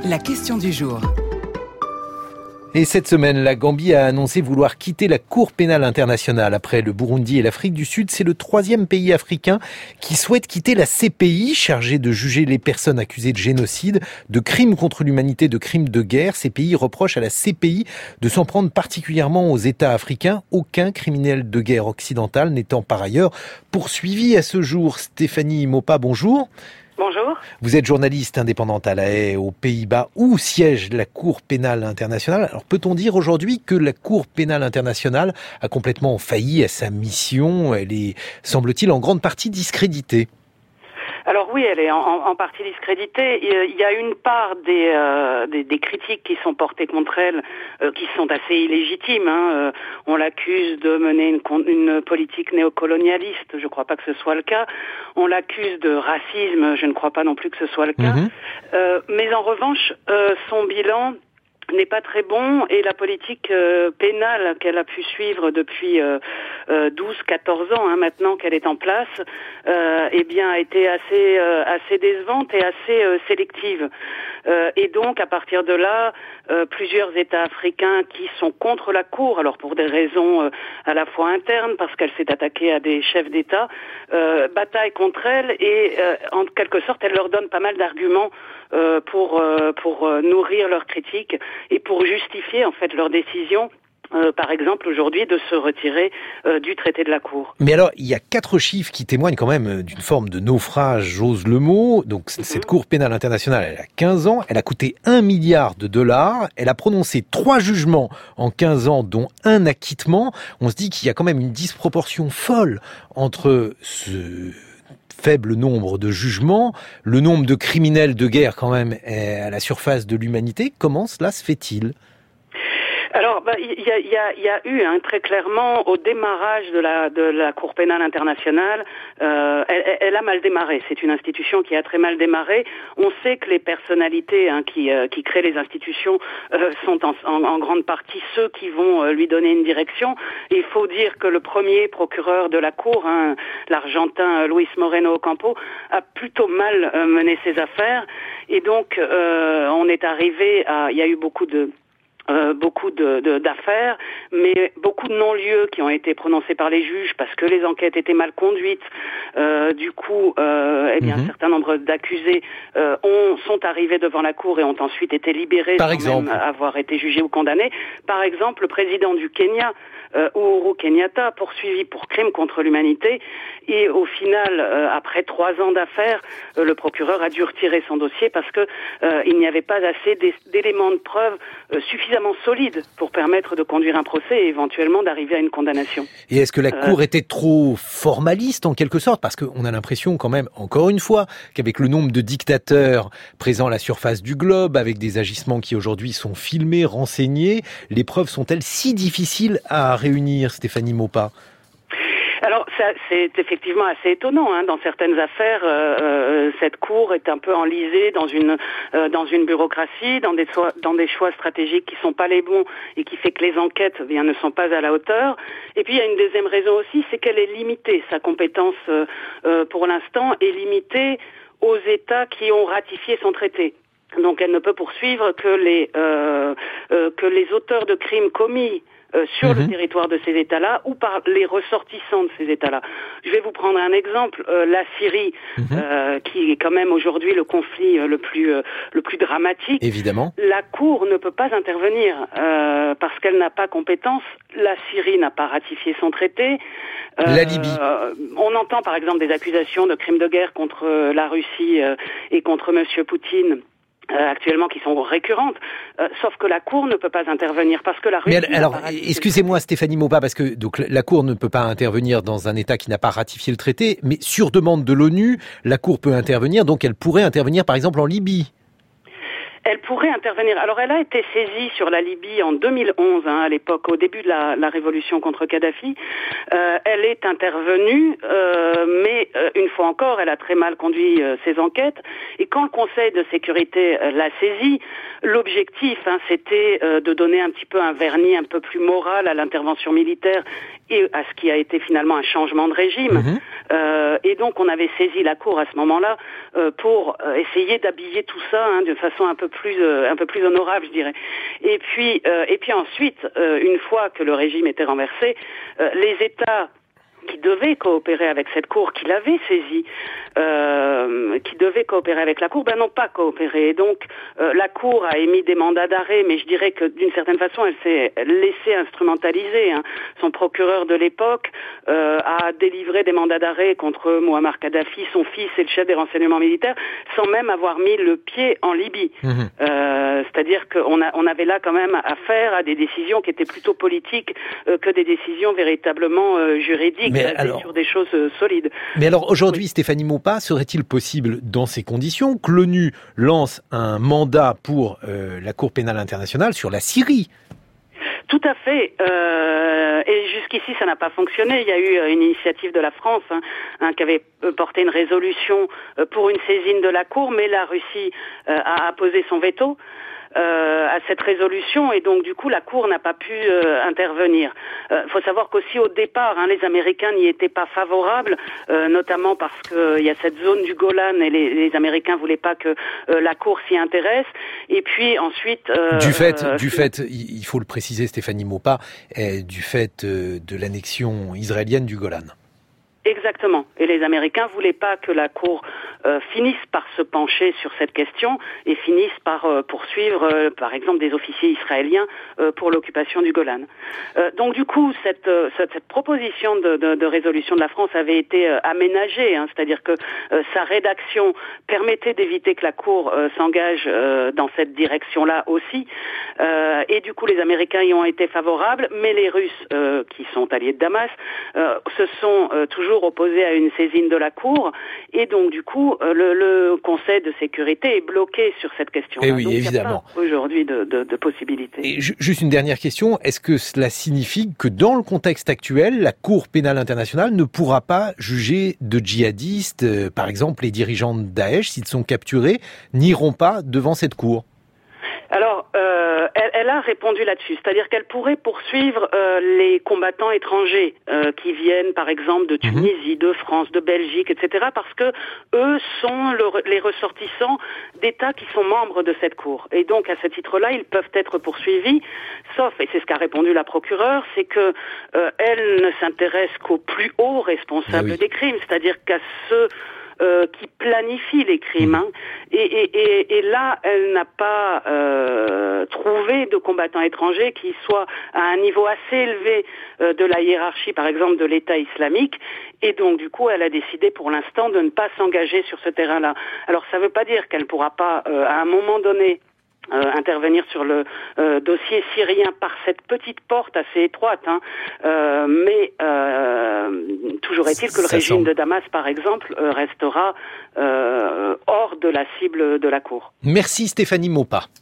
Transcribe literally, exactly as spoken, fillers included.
La question du jour. Et cette semaine, la Gambie a annoncé vouloir quitter la Cour pénale internationale. Après le Burundi et l'Afrique du Sud, c'est le troisième pays africain qui souhaite quitter la C P I, chargée de juger les personnes accusées de génocide, de crimes contre l'humanité, de crimes de guerre. Ces pays reprochent à la C P I de s'en prendre particulièrement aux États africains, aucun criminel de guerre occidental n'étant par ailleurs poursuivi à ce jour. Stéphanie Maupas, bonjour. Bonjour. Vous êtes journaliste indépendante à La Haye, aux Pays-Bas, où siège la Cour pénale internationale. Alors peut-on dire aujourd'hui que la Cour pénale internationale a complètement failli à sa mission? Elle est, semble-t-il, en grande partie discréditée. Alors oui, elle est en, en partie discréditée. Il y a une part des, euh, des, des critiques qui sont portées contre elle, euh, qui sont assez illégitimes. Hein. Euh, on l'accuse de mener une, une politique néocolonialiste. Je ne crois pas que ce soit le cas. On l'accuse de racisme. Je ne crois pas non plus que ce soit le cas. Mmh. Euh, mais en revanche, euh, son bilan n'est pas très bon et la politique euh, pénale qu'elle a pu suivre depuis euh, euh, douze quatorze ans hein, maintenant qu'elle est en place euh, eh bien a été assez euh, assez décevante et assez euh, sélective euh, et donc à partir de là euh, plusieurs États africains qui sont contre la Cour, alors pour des raisons euh, à la fois internes parce qu'elle s'est attaquée à des chefs d'État, euh, bataillent contre elle et euh, en quelque sorte elle leur donne pas mal d'arguments euh, pour euh, pour euh, nourrir leurs critiques et pour justifier en fait leur décision, euh, par exemple aujourd'hui, de se retirer euh, du traité de la Cour. Mais alors, il y a quatre chiffres qui témoignent quand même d'une forme de naufrage, j'ose le mot. Donc mm-hmm. Cette Cour pénale internationale, elle a quinze ans, elle a coûté un milliard de dollars, elle a prononcé trois jugements en quinze ans, dont un acquittement. On se dit qu'il y a quand même une disproportion folle entre ce faible nombre de jugements, le nombre de criminels de guerre quand même est à la surface de l'humanité. Comment cela se fait-il ? Alors, bah, il y a, y a, y a eu hein, très clairement au démarrage de la de la Cour pénale internationale, euh, elle, elle a mal démarré. C'est une institution qui a très mal démarré. On sait que les personnalités hein, qui euh, qui créent les institutions euh, sont en, en, en grande partie ceux qui vont euh, lui donner une direction. Et il faut dire que le premier procureur de la Cour, hein, l'Argentin Luis Moreno Ocampo, a plutôt mal euh, mené ses affaires. Et donc, euh, on est arrivé à, il y a eu beaucoup de Euh, beaucoup de, de, d'affaires, mais beaucoup de non-lieux qui ont été prononcés par les juges parce que les enquêtes étaient mal conduites. Euh, du coup, euh, eh bien, mmh. un certain nombre d'accusés euh, ont, sont arrivés devant la Cour et ont ensuite été libérés par sans exemple. même avoir été jugés ou condamnés. Par exemple, le président du Kenya, euh, Uhuru Kenyatta, poursuivi pour crime contre l'humanité, et au final, euh, après trois ans d'affaires, euh, le procureur a dû retirer son dossier parce que euh, il n'y avait pas assez d'éléments de preuve euh, suffisants solide pour permettre de conduire un procès et éventuellement d'arriver à une condamnation. Et est-ce que la Cour euh... était trop formaliste en quelque sorte ? Parce qu'on a l'impression quand même, encore une fois, qu'avec le nombre de dictateurs présents à la surface du globe, avec des agissements qui aujourd'hui sont filmés, renseignés, les preuves sont-elles si difficiles à réunir, Stéphanie Maupas ? Alors, ça, c'est effectivement assez étonnant. Hein. Dans certaines affaires, euh, euh, cette cour est un peu enlisée dans une euh, dans une bureaucratie, dans des choix, dans des choix stratégiques qui sont pas les bons et qui fait que les enquêtes eh bien ne sont pas à la hauteur. Et puis il y a une deuxième raison aussi, c'est qu'elle est limitée. Sa compétence, euh, euh, pour l'instant, est limitée aux États qui ont ratifié son traité. Donc, elle ne peut poursuivre que les euh, euh, que les auteurs de crimes commis Euh, sur mmh. le territoire de ces États-là ou par les ressortissants de ces États-là. Je vais vous prendre un exemple, euh, la Syrie, mmh. euh, qui est quand même aujourd'hui le conflit euh, le plus euh, le plus dramatique. Évidemment. La Cour ne peut pas intervenir euh, parce qu'elle n'a pas compétence. La Syrie n'a pas ratifié son traité. Euh, la Libye. Euh, on entend par exemple des accusations de crimes de guerre contre la Russie euh, et contre Monsieur Poutine. Euh, actuellement qui sont récurrentes, euh, sauf que la Cour ne peut pas intervenir parce que la Russie... Mais alors, excusez-moi Stéphanie Maupas, parce que donc la Cour ne peut pas intervenir dans un État qui n'a pas ratifié le traité, mais sur demande de l'ONU, la Cour peut intervenir, donc elle pourrait intervenir par exemple en Libye. Elle pourrait intervenir. Alors, elle a été saisie sur la Libye en deux mille onze, hein, à l'époque, au début de la, la révolution contre Kadhafi. Euh, elle est intervenue, euh, mais euh, une fois encore, elle a très mal conduit euh, ses enquêtes. Et quand le Conseil de sécurité euh, l'a saisie, l'objectif, hein, c'était euh, de donner un petit peu un vernis un peu plus moral à l'intervention militaire et à ce qui a été finalement un changement de régime. Mmh. Euh, et donc on avait saisi la Cour à ce moment-là euh, pour euh, essayer d'habiller tout ça hein, de façon un peu plus euh, un peu plus honorable, je dirais. Et puis euh, et puis ensuite, euh, une fois que le régime était renversé, euh, les États qui devaient coopérer avec cette Cour, qui l'avait saisie, euh, qui devaient coopérer avec la Cour, ben n'ont pas coopéré. Et donc, euh, la Cour a émis des mandats d'arrêt, mais je dirais que d'une certaine façon, elle s'est laissée instrumentaliser. Hein. Son procureur de l'époque euh, a délivré des mandats d'arrêt contre Mouammar Kadhafi, son fils et le chef des renseignements militaires, sans même avoir mis le pied en Libye. Mmh. Euh, c'est-à-dire qu'on a, on avait là quand même affaire à des décisions qui étaient plutôt politiques euh, que des décisions véritablement euh, juridiques. Mais alors, sur des choses euh, solides. Mais alors aujourd'hui, oui. Stéphanie Maupas, serait-il possible dans ces conditions que l'ONU lance un mandat pour euh, la Cour pénale internationale sur la Syrie ? Tout à fait. Euh, et jusqu'ici, ça n'a pas fonctionné. Il y a eu une initiative de la France hein, hein, qui avait porté une résolution pour une saisine de la Cour, mais la Russie euh, a apposé son veto. Euh, à cette résolution et donc du coup la Cour n'a pas pu euh, intervenir. Il euh, faut savoir qu'aussi au départ hein, les Américains n'y étaient pas favorables, euh, notamment parce que il y a cette zone du Golan et les, les Américains voulaient pas que euh, la Cour s'y intéresse. Et puis ensuite euh, du fait, euh, du fait, il faut le préciser, Stéphanie Maupas, du fait euh, de l'annexion israélienne du Golan. Exactement. Et les Américains voulaient pas que la Cour euh, finisse par se pencher sur cette question et finisse par euh, poursuivre, euh, par exemple, des officiers israéliens euh, pour l'occupation du Golan. Euh, donc du coup, cette, euh, cette, cette proposition de, de, de résolution de la France avait été euh, aménagée, hein, c'est-à-dire que euh, sa rédaction permettait d'éviter que la Cour euh, s'engage euh, dans cette direction-là aussi. Euh, et du coup, les Américains y ont été favorables, mais les Russes, euh, qui sont alliés de Damas, euh, se sont euh, toujours opposé à une saisine de la Cour et donc du coup le, le Conseil de sécurité est bloqué sur cette question. Et oui, donc, évidemment. Il n'y a pas aujourd'hui de, de, de possibilités. Et juste une dernière question, est-ce que cela signifie que dans le contexte actuel, la Cour pénale internationale ne pourra pas juger de djihadistes, euh, par exemple les dirigeants de Daesh, s'ils sont capturés, n'iront pas devant cette Cour ? Alors, euh, elle, elle a répondu là-dessus, c'est-à-dire qu'elle pourrait poursuivre euh, les combattants étrangers euh, qui viennent, par exemple, de Tunisie, de France, de Belgique, et cetera, parce que eux sont le, les ressortissants d'États qui sont membres de cette Cour. Et donc, à ce titre-là, ils peuvent être poursuivis, sauf, et c'est ce qu'a répondu la procureure, c'est que euh, elle ne s'intéresse qu'aux plus hauts responsables oui. des crimes, c'est-à-dire qu'à ceux Euh, qui planifie les crimes. Hein. Et, et, et, et là, elle n'a pas euh, trouvé de combattants étrangers qui soient à un niveau assez élevé euh, de la hiérarchie, par exemple, de l'État islamique. Et donc, du coup, elle a décidé pour l'instant de ne pas s'engager sur ce terrain-là. Alors, ça ne veut pas dire qu'elle ne pourra pas, euh, à un moment donné, Euh, intervenir sur le euh, dossier syrien par cette petite porte assez étroite, hein. euh, mais euh, toujours est-il que le Ça régime semble. de Damas, par exemple, euh, restera euh, hors de la cible de la Cour. Merci Stéphanie Maupas.